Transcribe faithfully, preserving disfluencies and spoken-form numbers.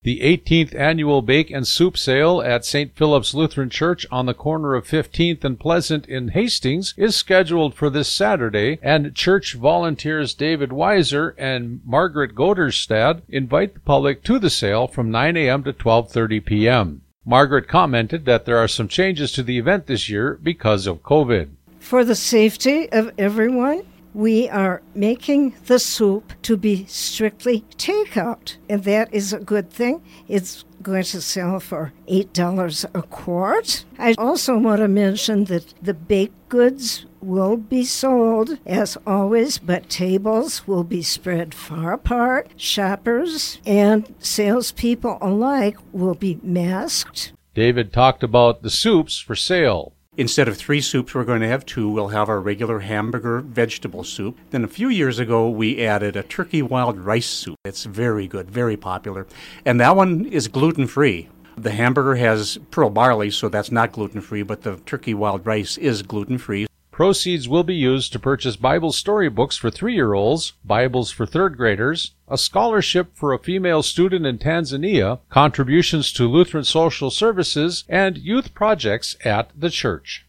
The eighteenth Annual Bake and Soup Sale at Saint Philip's Lutheran Church on the corner of fifteenth and Pleasant in Hastings is scheduled for this Saturday, and church volunteers David Weiser and Margaret Goderstad invite the public to the sale from nine a.m. to twelve thirty p.m. Margaret commented that there are some changes to the event this year because of COVID. For the safety of everyone, we are making the soup to be strictly takeout, and that is a good thing. It's going to sell for eight dollars a quart. I also want to mention that the baked goods will be sold, as always, but tables will be spread far apart. Shoppers and salespeople alike will be masked. David talked about the soups for sale. Instead of three soups, we're going to have two. We'll have our regular hamburger vegetable soup. Then a few years ago, we added a turkey wild rice soup. It's very good, very popular. And that one is gluten-free. The hamburger has pearl barley, so that's not gluten-free, but the turkey wild rice is gluten-free. Proceeds will be used to purchase Bible storybooks for three-year-olds, Bibles for third graders, a scholarship for a female student in Tanzania, contributions to Lutheran Social Services, and youth projects at the church.